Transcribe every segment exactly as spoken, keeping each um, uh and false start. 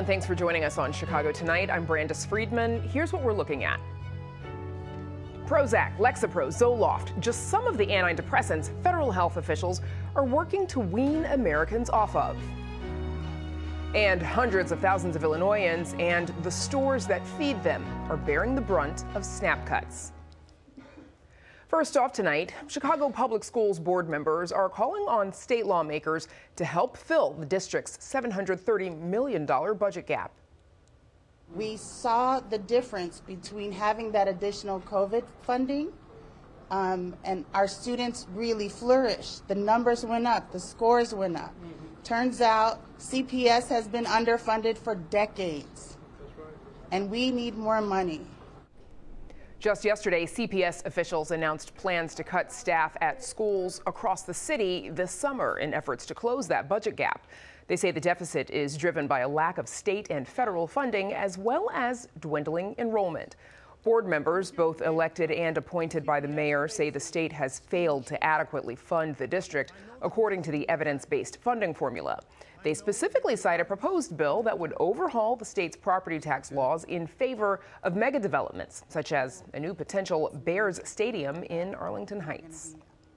everyone. Thanks for joining us on Chicago Tonight. I'm Brandis Friedman. Here's what we're looking at. Prozac, Lexapro, Zoloft, just some of the antidepressants federal health officials are working to wean Americans off of. And hundreds of thousands of Illinoisans and the stores that feed them are bearing the brunt of SNAP cuts. First off tonight, Chicago Public Schools board members are calling on state lawmakers to help fill the district's seven hundred thirty million dollars budget gap. We saw the difference between having that additional COVID funding um, and our students really flourished. The numbers went up, the scores went up. Mm-hmm. Turns out C P S has been underfunded for decades. That's right. And we need more money. Just yesterday, C P S officials announced plans to cut staff at schools across the city this summer in efforts to close that budget gap. They say the deficit is driven by a lack of state and federal funding as well as dwindling enrollment. Board members, both elected and appointed by the mayor, say the state has failed to adequately fund the district according to the evidence-based funding formula. They specifically cite a proposed bill that would overhaul the state's property tax laws in favor of mega developments, such as a new potential Bears Stadium in Arlington Heights.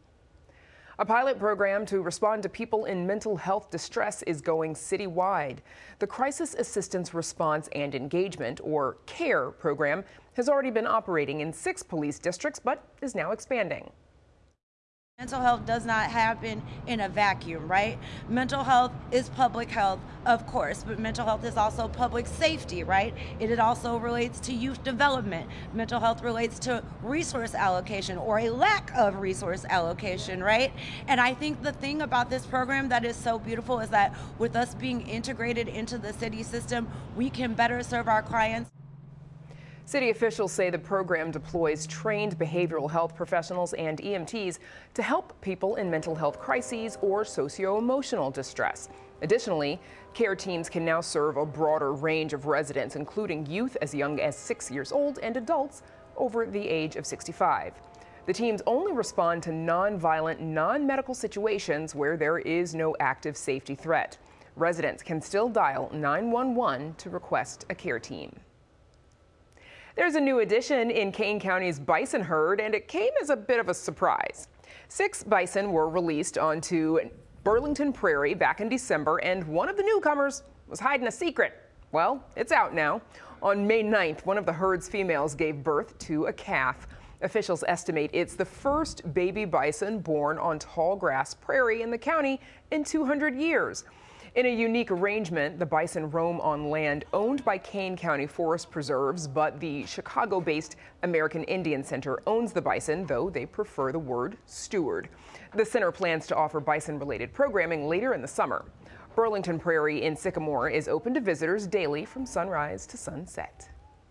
A pilot program to respond to people in mental health distress is going citywide. The Crisis Assistance Response and Engagement, or CARE program, has already been operating in six police districts, but is now expanding. Mental health does not happen in a vacuum, right? Mental health is public health, of course, but mental health is also public safety, right? It, it also relates to youth development. Mental health relates to resource allocation or a lack of resource allocation, right? And I think the thing about this program that is so beautiful is that with us being integrated into the city system, we can better serve our clients. City officials say the program deploys trained behavioral health professionals and E M Ts to help people in mental health crises or socio-emotional distress. Additionally, CARE teams can now serve a broader range of residents, including youth as young as six years old and adults over the age of sixty-five. The teams only respond to non-violent, non-medical situations where there is no active safety threat. Residents can still dial nine one one to request a CARE team. There's a new addition in Kane County's bison herd, and it came as a bit of a surprise. Six bison were released onto Burlington Prairie back in December, and one of the newcomers was hiding a secret. Well, it's out now. On May ninth, one of the herd's females gave birth to a calf. Officials estimate it's the first baby bison born on tall grass prairie in the county in two hundred years. In a unique arrangement, the bison roam on land owned by Kane County Forest Preserves, but the Chicago-based American Indian Center owns the bison, though they prefer the word steward. The center plans to offer bison-related programming later in the summer. Burlington Prairie in Sycamore is open to visitors daily from sunrise to sunset.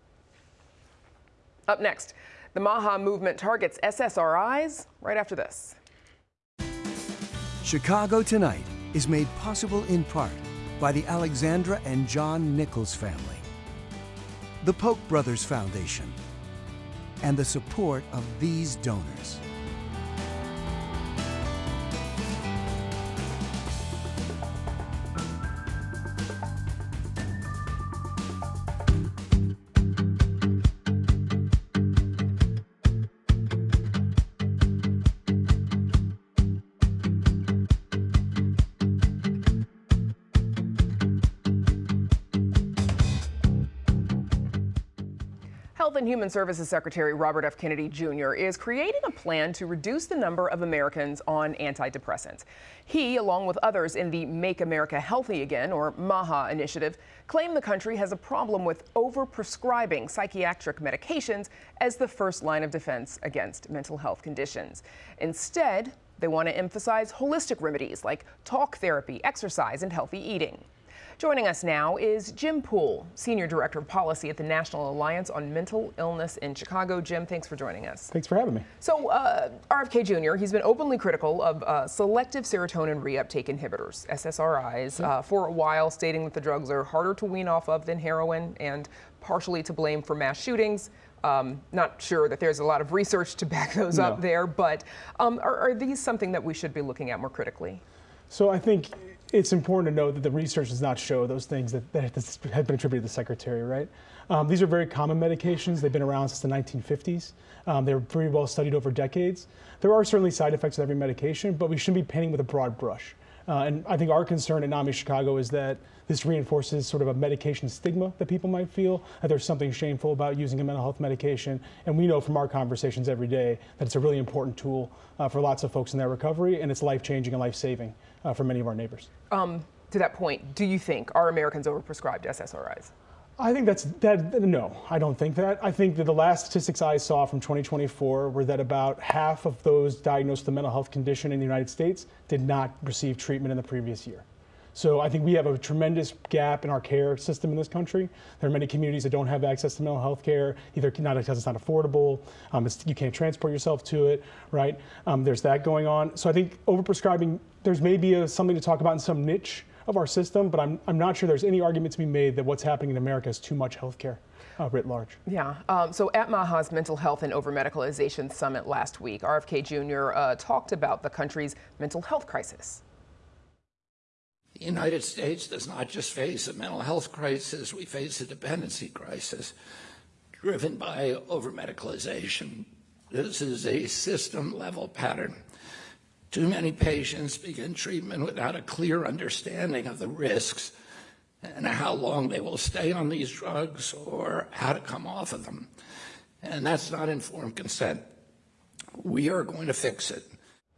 Up next, the MAHA movement targets S S R Is right after this. Chicago Tonight is made possible in part by the Alexandra and John Nichols family, the Polk Brothers Foundation, and the support of these donors. Health and Human Services Secretary Robert F. Kennedy Junior is creating a plan to reduce the number of Americans on antidepressants. He, along with others in the Make America Healthy Again, or MAHA initiative, claim the country has a problem with overprescribing psychiatric medications as the first line of defense against mental health conditions. Instead, they want to emphasize holistic remedies like talk therapy, exercise, and healthy eating. Joining us now is Jim Poole, Senior Director of Policy at the National Alliance on Mental Illness in Chicago. Jim, thanks for joining us. Thanks for having me. So uh, R F K Junior, he's been openly critical of uh, selective serotonin reuptake inhibitors, S S R Is, uh, for a while, stating that the drugs are harder to wean off of than heroin and partially to blame for mass shootings. Um, not sure that there's a lot of research to back those no. up there, but um, are, are these something that we should be looking at more critically? So I think it's important to note that the research does not show those things that, that have been attributed to the secretary, right? Um, these are very common medications. They've been around since the nineteen fifties. Um, they're very well studied over decades. There are certainly side effects with every medication, but we shouldn't be painting with a broad brush. Uh, and I think our concern at NAMI Chicago is that this reinforces sort of a medication stigma that people might feel, that there's something shameful about using a mental health medication. And we know from our conversations every day that it's a really important tool uh, for lots of folks in their recovery, and it's life-changing and life-saving uh, for many of our neighbors. Um, to that point, do you think, are Americans overprescribed S S R Is? I think that's, that, no, I don't think that. I think that the last statistics I saw from twenty twenty-four were that about half of those diagnosed with a mental health condition in the United States did not receive treatment in the previous year. So I think we have a tremendous gap in our care system in this country. There are many communities that don't have access to mental health care, either not because it's not affordable, um, it's, you can't transport yourself to it, right? Um, there's that going on. So I think overprescribing, there's maybe a, something to talk about in some niche of our system, but I'm, I'm not sure there's any argument to be made that what's happening in America is too much health care uh, writ large. Yeah, um, so at MAHA's Mental Health and Over-Medicalization Summit last week, R F K Junior uh, talked about the country's mental health crisis. The United States does not just face a mental health crisis, we face a dependency crisis driven by over-medicalization. This is a system-level pattern. Too many patients begin treatment without a clear understanding of the risks and how long they will stay on these drugs or how to come off of them. And that's not informed consent. We are going to fix it.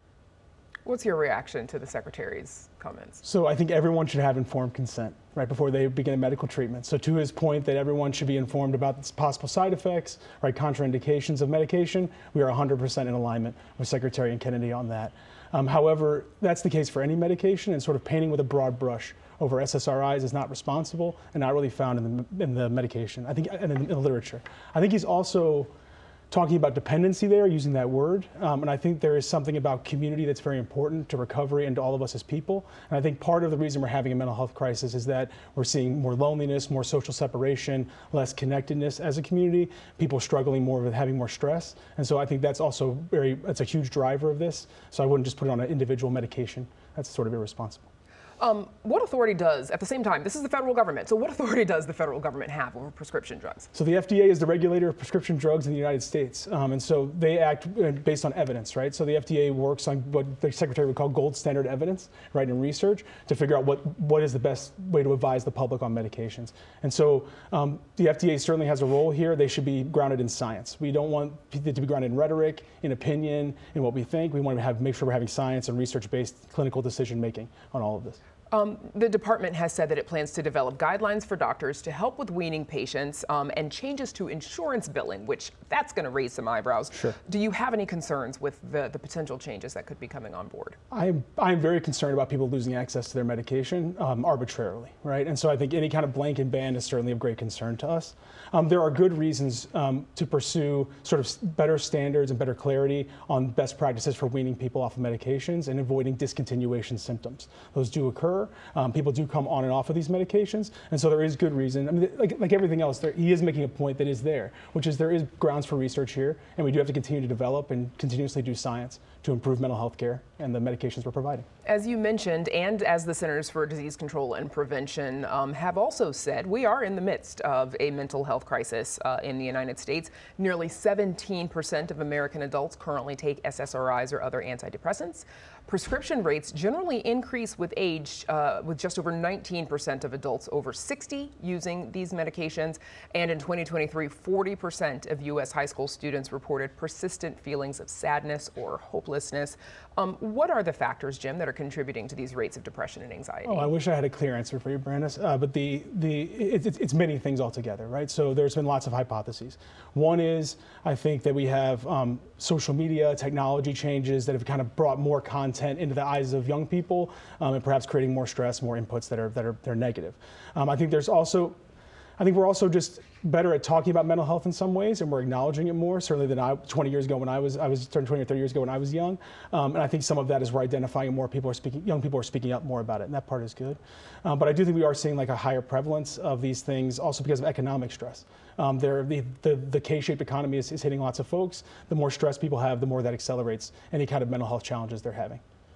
What's your reaction to the Secretary's comments? So I think everyone should have informed consent right before they begin a medical treatment. So to his point that everyone should be informed about the possible side effects, right, contraindications of medication, we are one hundred percent in alignment with Secretary Kennedy on that. Um, however, that's the case for any medication, and sort of painting with a broad brush over S S R Is is not responsible and not really found in the, in the medication, I think, and in, in the literature. I think he's also talking about dependency there, using that word. Um, and I think there is something about community that's very important to recovery and to all of us as people. And I think part of the reason we're having a mental health crisis is that we're seeing more loneliness, more social separation, less connectedness as a community, people struggling more with having more stress. And so I think that's also very, that's a huge driver of this. So I wouldn't just put it on an individual medication. That's sort of irresponsible. Um, what authority does, at the same time, this is the federal government, so what authority does the federal government have over prescription drugs? So the F D A is the regulator of prescription drugs in the United States, um, and so they act based on evidence, right? So the F D A works on what the Secretary would call gold standard evidence, right, in research to figure out what, what is the best way to advise the public on medications. And so um, the F D A certainly has a role here. They should be grounded in science. We don't want it to be grounded in rhetoric, in opinion, in what we think. We want to have, make sure we're having science and research-based clinical decision-making on all of this. Um, the department has said that it plans to develop guidelines for doctors to help with weaning patients um, and changes to insurance billing, which that's going to raise some eyebrows. Sure. Do you have any concerns with the, the potential changes that could be coming on board? I'm, I'm very concerned about people losing access to their medication um, arbitrarily, right? And so I think any kind of blanket ban is certainly of great concern to us. Um, there are good reasons um, to pursue sort of better standards and better clarity on best practices for weaning people off of medications and avoiding discontinuation symptoms. Those do occur. Um, people do come on and off of these medications, and so there is good reason. I mean, like, like everything else, there, he is making a point that is there, which is there is grounds for research here, and we do have to continue to develop and continuously do science to improve mental health care and the medications we're providing. As you mentioned, and as the Centers for Disease Control and Prevention um, have also said, we are in the midst of a mental health crisis uh, in the United States. Nearly seventeen percent of American adults currently take S S R Is or other antidepressants. Prescription rates generally increase with age, uh, with just over nineteen percent of adults over sixty using these medications. And in twenty twenty-three, forty percent of U S high school students reported persistent feelings of sadness or hopelessness. Um, what are the factors, Jim, that are contributing to these rates of depression and anxiety? Oh, I wish I had a clear answer for you, Brandis, uh, but the, the, it, it, it's many things altogether, right? So there's been lots of hypotheses. One is, I think that we have um, social media, technology changes that have kind of brought more content into the eyes of young people um, and perhaps creating more stress, more inputs that are, that are, that are negative. Um, I think there's also, I think we're also just better at talking about mental health in some ways, and we're acknowledging it more, certainly than I, twenty years ago when I was, I was turned twenty or thirty years ago when I was young. Um, and I think some of that is we're identifying more people are speaking, young people are speaking up more about it, and that part is good. Um, but I do think we are seeing like a higher prevalence of these things also because of economic stress. Um, the, the, the K-shaped economy is, is hitting lots of folks. The more stress people have, the more that accelerates any kind of mental health challenges they're having.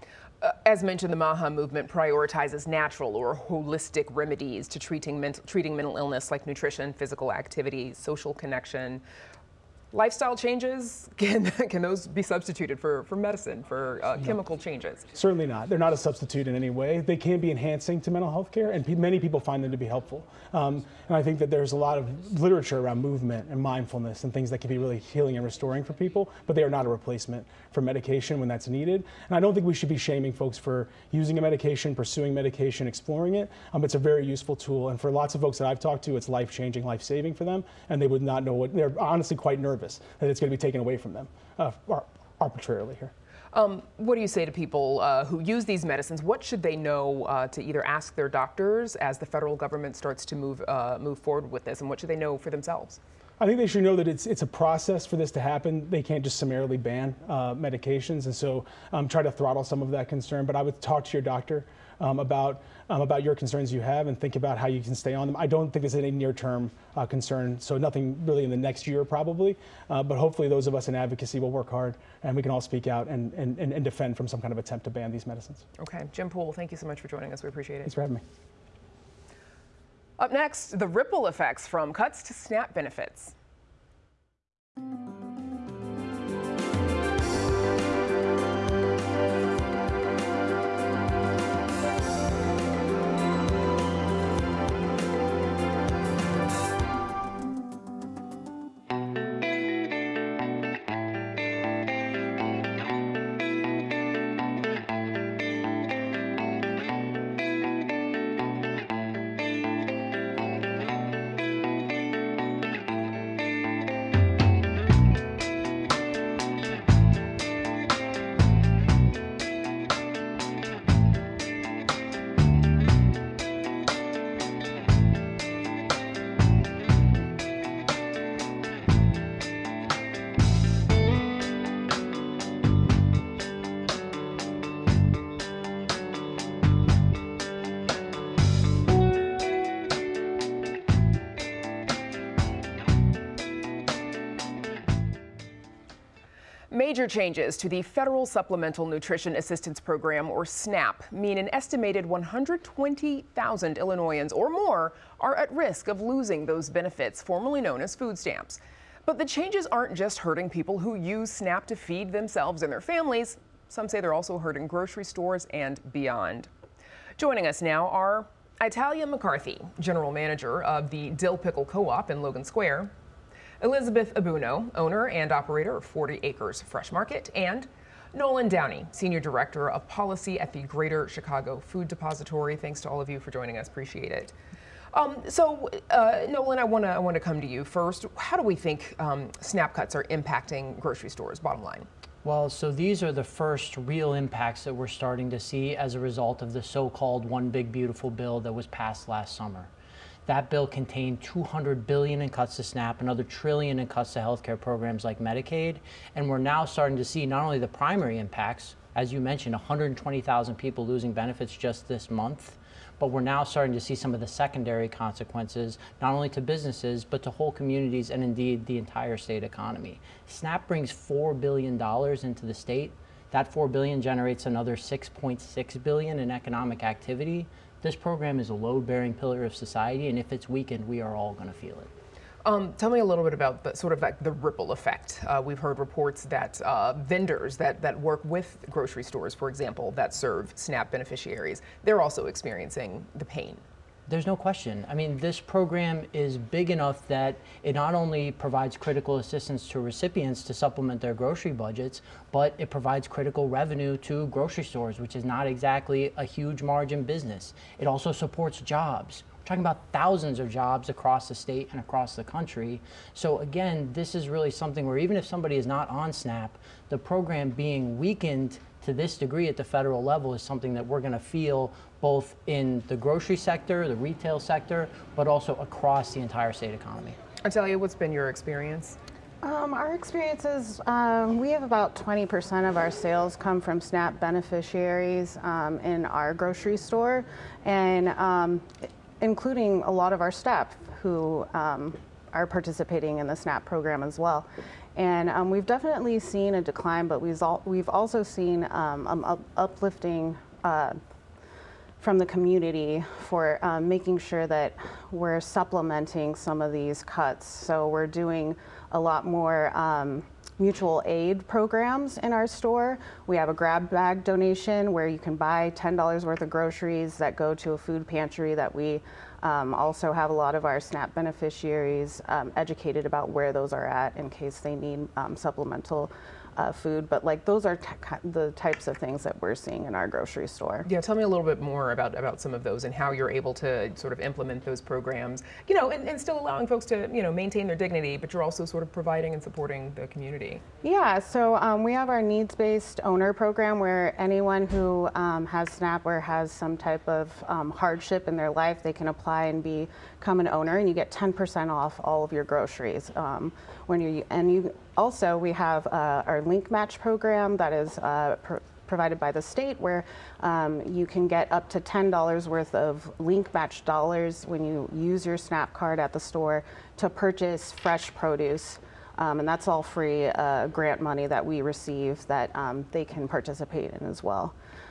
Uh, as mentioned, the MAHA movement prioritizes natural or holistic remedies to treating mental, treating mental illness like nutrition, physical activity, social connection. Lifestyle changes, can, can those be substituted for, for medicine, for uh, chemical changes? Certainly not. They're not a substitute in any way. They can be enhancing to mental health care, and pe many people find them to be helpful. Um, and I think that there's a lot of literature around movement and mindfulness and things that can be really healing and restoring for people, but they are not a replacement for medication when that's needed. And I don't think we should be shaming folks for using a medication, pursuing medication, exploring it. Um, it's a very useful tool, and for lots of folks that I've talked to, it's life-changing, life-saving for them, and they would not know what, they're honestly quite nervous that it's going to be taken away from them uh, arbitrarily here. Um, what do you say to people uh, who use these medicines? What should they know uh, to either ask their doctors as the federal government starts to move uh, move forward with this, and what should they know for themselves? I think they should know that it's it's a process for this to happen. They can't just summarily ban uh, medications, and so um, try to throttle some of that concern. But I would talk to your doctor um, about um, about your concerns you have, and think about how you can stay on them. I don't think this is any near-term uh, concern, so nothing really in the next year probably. Uh, but hopefully, those of us in advocacy will work hard, and we can all speak out and, and and defend from some kind of attempt to ban these medicines. Okay, Jim Poole, thank you so much for joining us. We appreciate it. Thanks for having me. Up next, the ripple effects from cuts to SNAP benefits. Major changes to the Federal Supplemental Nutrition Assistance Program, or SNAP, mean an estimated one hundred twenty thousand Illinoisans or more are at risk of losing those benefits, formerly known as food stamps. But the changes aren't just hurting people who use SNAP to feed themselves and their families. Some say they're also hurting grocery stores and beyond. Joining us now are Italia McCarthy, General Manager of the Dill Pickle Co-op in Logan Square, Elizabeth Abuno, owner and operator of forty acres Fresh Market, and Nolan Downey, Senior Director of Policy at the Greater Chicago Food Depository. Thanks to all of you for joining us. Appreciate it. Um, so, uh, Nolan, I want to I want to come to you first. How do we think um, SNAP cuts are impacting grocery stores, bottom line? Well, so these are the first real impacts that we're starting to see as a result of the so-called One Big Beautiful Bill that was passed last summer. That bill contained two hundred billion dollars in cuts to SNAP, another trillion in cuts to healthcare programs like Medicaid, and we're now starting to see not only the primary impacts, as you mentioned, one hundred twenty thousand people losing benefits just this month, but we're now starting to see some of the secondary consequences, not only to businesses, but to whole communities and indeed the entire state economy. SNAP brings four billion dollars into the state. That four billion dollars generates another six point six billion dollars in economic activity. This program is a load-bearing pillar of society, and if it's weakened, we are all going to feel it. Um, tell me a little bit about the sort of like the ripple effect. Uh, we've heard reports that uh, vendors that, that work with grocery stores, for example, that serve SNAP beneficiaries, they're also experiencing the pain. There's no question. I mean, this program is big enough that it not only provides critical assistance to recipients to supplement their grocery budgets, but it provides critical revenue to grocery stores, which is not exactly a huge margin business. It also supports jobs. We're talking about thousands of jobs across the state and across the country. So again, this is really something where even if somebody is not on SNAP, the program being weakened to this degree at the federal level is something that we're going to feel both in the grocery sector, the retail sector, but also across the entire state economy. Italia, what's been your experience? Um, our experiences, um, we have about twenty percent of our sales come from SNAP beneficiaries um, in our grocery store, and um, including a lot of our staff who um, are participating in the SNAP program as well. And um, we've definitely seen a decline, but we've, al we've also seen um, um, up uplifting uh, from the community for um, making sure that we're supplementing some of these cuts. So we're doing a lot more um, mutual aid programs in our store. We have a grab bag donation where you can buy ten dollars worth of groceries that go to a food pantry that we um, also have a lot of our SNAP beneficiaries um, educated about where those are at in case they need um, supplemental Uh, food, but like those are the types of things that we're seeing in our grocery store. Yeah, tell me a little bit more about about some of those and how you're able to sort of implement those programs, you know, and, and still allowing folks to, you know, maintain their dignity, but you're also sort of providing and supporting the community. Yeah, so um, we have our needs-based owner program where anyone who um, has SNAP or has some type of um, hardship in their life, they can apply and be, become an owner, and you get ten percent off all of your groceries um, when you and you. Also, we have uh, our Link Match program that is uh, pr provided by the state, where um, you can get up to ten dollars worth of Link Match dollars when you use your SNAP card at the store to purchase fresh produce. Um, and that's all free uh, grant money that we receive that um, they can participate in as well.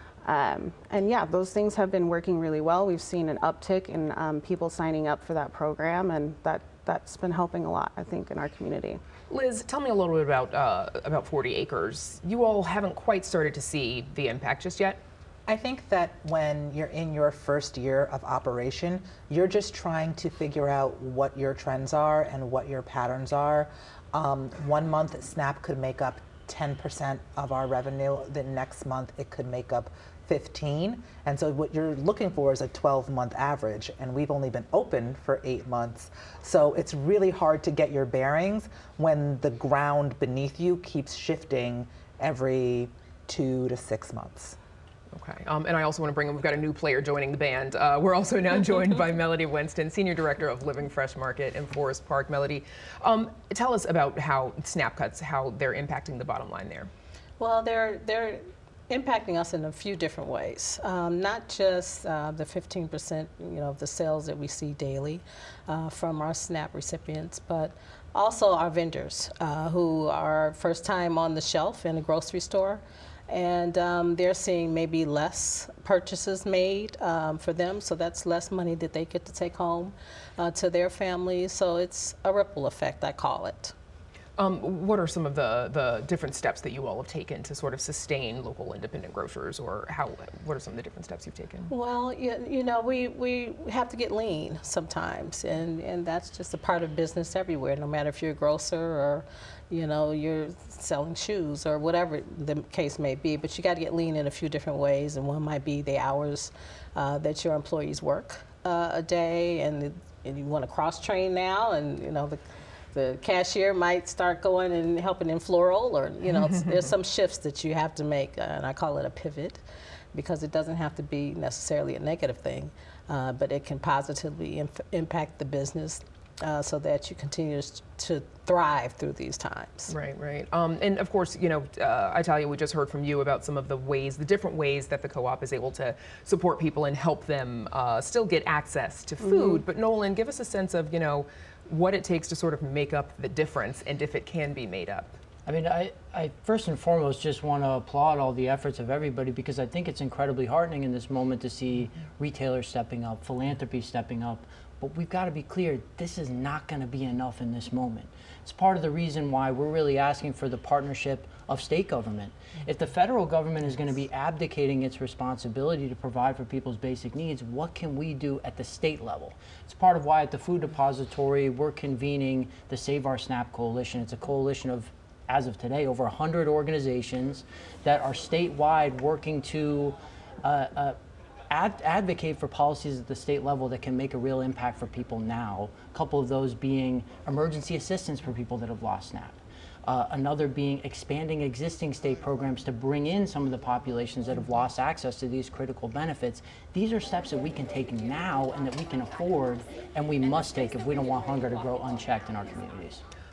Um, and yeah, those things have been working really well. We've seen an uptick in um, people signing up for that program, and that, that's been helping a lot, I think, in our community. Liz, tell me a little bit about uh, about forty acres. You all haven't quite started to see the impact just yet? I think that when you're in your first year of operation, you're just trying to figure out what your trends are and what your patterns are. Um, one month, SNAP could make up ten percent of our revenue. The next month, it could make up fifteen. And so what you're looking for is a twelve month average, and we've only been open for eight months. So it's really hard to get your bearings when the ground beneath you keeps shifting every two to six months. Okay, um, and I also want to bring in, we've got a new player joining the band. Uh, we're also now joined by Melody Winston, Senior Director of Living Fresh Market in Forest Park. Melody, um, tell us about how SNAP cuts, how they're impacting the bottom line there. Well, they're, they're impacting us in a few different ways. Um, not just uh, the fifteen percent, you know, of the sales that we see daily uh, from our SNAP recipients, but also our vendors uh, who are first time on the shelf in a grocery store. And um, they're seeing maybe less purchases made um, for them, so that's less money that they get to take home uh, to their families. So it's a ripple effect, I call it. Um, what are some of the, the different steps that you all have taken to sort of sustain local independent grocers, or how, what are some of the different steps you've taken? Well, you, you know, we, we have to get lean sometimes, and, and that's just a part of business everywhere, no matter if you're a grocer or, you know, you're selling shoes or whatever the case may be, but you got to get lean in a few different ways, and one might be the hours uh, that your employees work uh, a day, and, and you want to cross-train now, and, you know, the The cashier might start going and helping in floral, or, you know, there's some shifts that you have to make, uh, and I call it a pivot, because it doesn't have to be necessarily a negative thing, uh, but it can positively imp impact the business uh, so that you continue to thrive through these times. Right, right. Um, and of course, you know, uh, Italia, we just heard from you about some of the ways, the different ways that the co-op is able to support people and help them uh, still get access to food. Mm-hmm. But Nolan, give us a sense of, you know, what it takes to sort of make up the difference, and if it can be made up. I mean, I, I first and foremost just want to applaud all the efforts of everybody, because I think it's incredibly heartening in this moment to see retailers stepping up, philanthropy stepping up. But we've got to be clear, this is not going to be enough in this moment. It's part of the reason why we're really asking for the partnership of state government. If the federal government is going to be abdicating its responsibility to provide for people's basic needs, what can we do at the state level? It's part of why at the Food Depository we're convening the Save Our SNAP Coalition. It's a coalition of, as of today, over one hundred organizations that are statewide working to uh, uh, Ad advocate for policies at the state level that can make a real impact for people now. A couple of those being emergency assistance for people that have lost SNAP. Uh, another being expanding existing state programs to bring in some of the populations that have lost access to these critical benefits. These are steps that we can take now and that we can afford, and we must take if we don't want hunger to grow unchecked in our communities.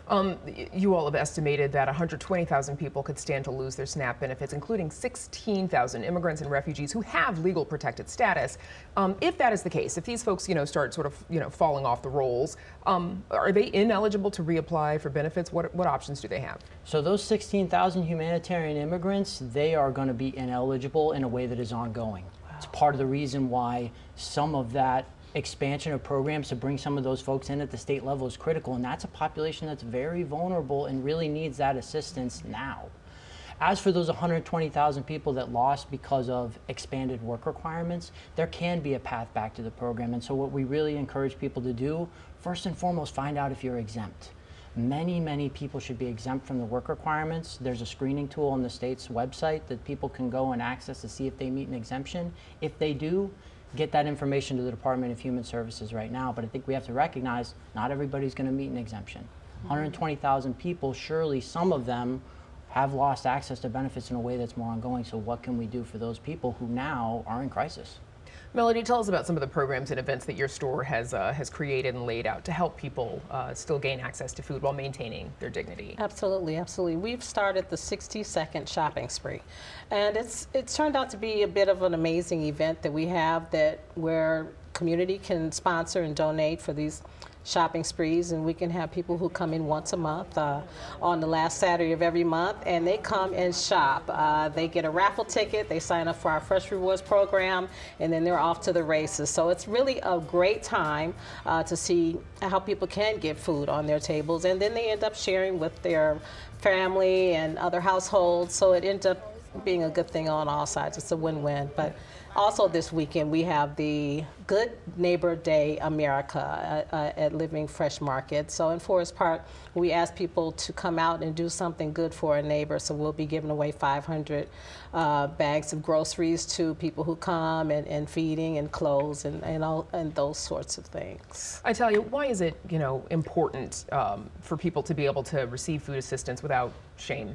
Um, you all have estimated that one hundred twenty thousand people could stand to lose their SNAP benefits, including sixteen thousand immigrants and refugees who have legal protected status. Um, if that is the case, if these folks, you know, start sort of, you know, falling off the rolls, um, are they ineligible to reapply for benefits? What, what options do they have? So those sixteen thousand humanitarian immigrants, they are going to be ineligible in a way that is ongoing. Wow. It's part of the reason why some of that expansion of programs to bring some of those folks in at the state level is critical, and that's a population that's very vulnerable and really needs that assistance now. As for those one hundred twenty thousand people that lost because of expanded work requirements, there can be a path back to the program. And so what we really encourage people to do, first and foremost, find out if you're exempt. Many, many people should be exempt from the work requirements. There's a screening tool on the state's website that people can go and access to see if they meet an exemption. If they do, get that information to the Department of Human Services right now. But I think we have to recognize not everybody's going to meet an exemption. one hundred twenty thousand people, surely some of them have lost access to benefits in a way that's more ongoing. So what can we do for those people who now are in crisis? Melody, tell us about some of the programs and events that your store has uh, has created and laid out to help people uh, still gain access to food while maintaining their dignity. Absolutely, absolutely. We've started the sixty second shopping spree, and it's it's turned out to be a bit of an amazing event that we have, that where community can sponsor and donate for these shopping sprees, and we can have people who come in once a month uh, on the last Saturday of every month, and they come and shop. Uh, they get a raffle ticket, they sign up for our Fresh Rewards program, and then they're off to the races. So it's really a great time uh, to see how people can get food on their tables, and then they end up sharing with their family and other households, so it ends up being a good thing on all sides. It's a win-win. But also this weekend we have the Good Neighbor Day America uh, at Living Fresh Market. So in Forest Park, we ask people to come out and do something good for a neighbor. So we'll be giving away five hundred uh, bags of groceries to people who come, and, and feeding and clothes and, and, all, and those sorts of things. I tell you, why is it, you know, important um, for people to be able to receive food assistance without shame?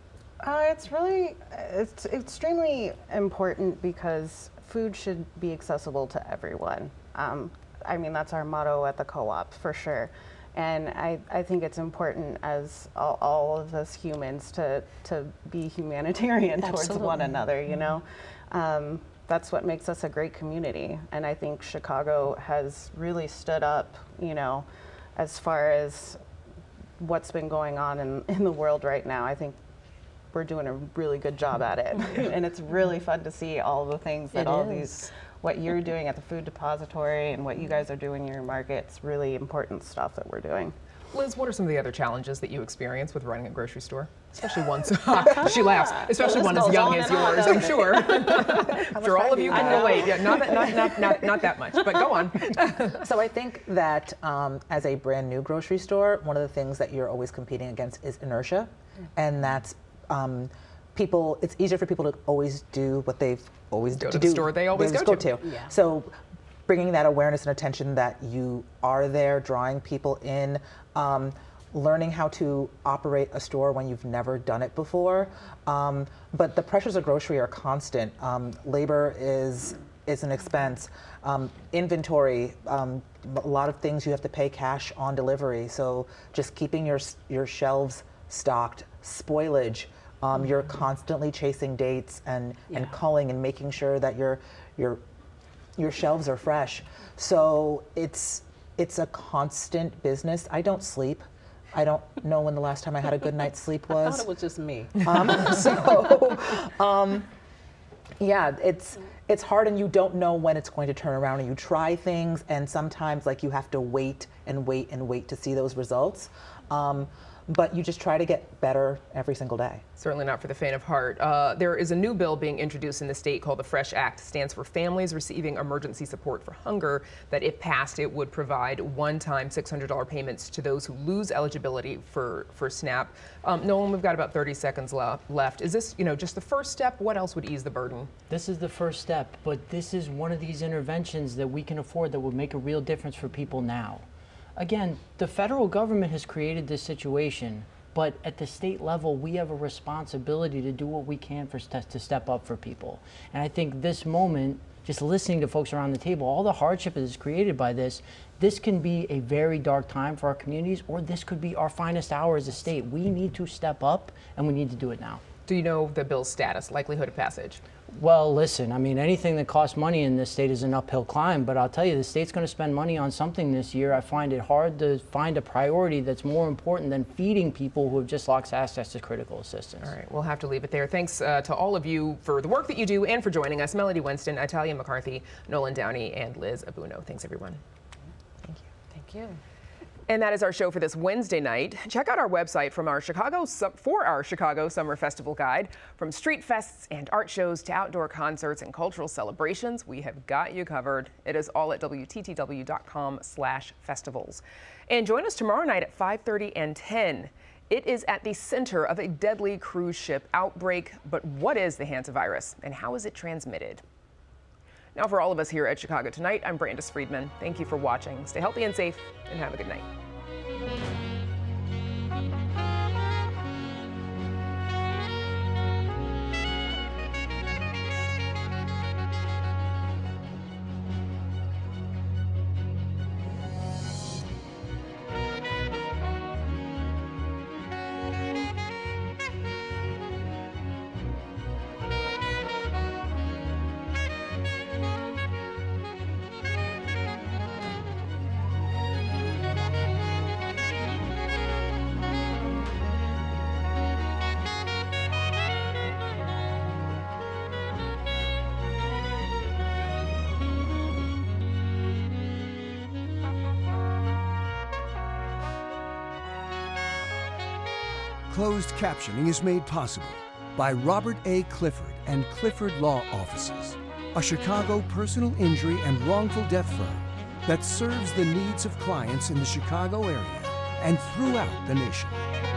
Uh, it's really, it's extremely important because food should be accessible to everyone. Um, I mean, that's our motto at the co-op, for sure. And I, I think it's important as all, all of us humans to, to be humanitarian towards Absolutely. one another, you know? Um, that's what makes us a great community. And I think Chicago has really stood up, you know, as far as what's been going on in, in the world right now. I think we're doing a really good job at it. And it's really fun to see all the things that It all is. these, what you're doing at the food depository and what you guys are doing in your market. It's really important stuff that we're doing. Liz, what are some of the other challenges that you experience with running a grocery store? Especially one, she laughs, especially The one list as goes young on as and on, yours, I'm doesn't it? sure. I'm sure all of you can relate. Yeah, not, that, not, not, not, not that much, but go on. So I think that um, as a brand new grocery store, one of the things that you're always competing against is inertia, and that's um, people. It's easier for people to always do what they've always Go to to the do. store they always just go go to. to. Yeah. So bringing that awareness and attention that you are there, drawing people in. Um, learning how to operate a store when you've never done it before. Um, but the pressures of grocery are constant. Um, labor is is an expense. Um, inventory, um, a lot of things you have to pay cash on delivery. So just keeping your your shelves stocked, spoilage. Um, you're constantly chasing dates and, Yeah. and culling and making sure that your your your shelves are fresh. So it's it's a constant business. I don't sleep. I don't know when the last time I had a good night's sleep I was. thought it was just me. Um, so, um, yeah, it's it's hard, and you don't know when it's going to turn around. And you try things, and sometimes like you have to wait and wait and wait to see those results. Um, but you just try to get better every single day. Certainly not for the faint of heart. Uh, there is a new bill being introduced in the state called the FRESH Act. It stands for Families Receiving Emergency Support for Hunger, that if passed, it would provide one-time six hundred dollar payments to those who lose eligibility for, for SNAP. Um, Nolan, we've got about thirty seconds le left. Is this, you know, just the first step? What else would ease the burden? This is the first step, but this is one of these interventions that we can afford that will make a real difference for people now. Again, the federal government has created this situation, but at the state level, we have a responsibility to do what we can for st to step up for people. And I think this moment just listening to folks around the table, all the hardship that is created by this, this can be a very dark time for our communities, or this could be our finest hour as a state. We need to step up, and we need to do it now. Do you know the bill's status, likelihood of passage? Well, listen, I mean, anything that costs money in this state is an uphill climb, but I'll tell you, the state's going to spend money on something this year. I find it hard to find a priority that's more important than feeding people who have just lost access to critical assistance. All right, we'll have to leave it there. Thanks uh, to all of you for the work that you do and for joining us. Melody Winston, Italia McCarthy, Nolan Downey, and Liz Abuno. Thanks, everyone. Thank you. Thank you. And that is our show for this Wednesday night. Check out our website from our Chicago for our Chicago Summer Festival Guide. From street fests and art shows to outdoor concerts and cultural celebrations, we have got you covered. It is all at W T T W dot com slash festivals. And join us tomorrow night at five thirty and ten. It is at the center of a deadly cruise ship outbreak. But what is the hantavirus and how is it transmitted? Now, for all of us here at Chicago Tonight, I'm Brandis Friedman. Thank you for watching. Stay healthy and safe, and have a good night. Closed captioning is made possible by Robert A. Clifford and Clifford Law Offices, a Chicago personal injury and wrongful death firm that serves the needs of clients in the Chicago area and throughout the nation.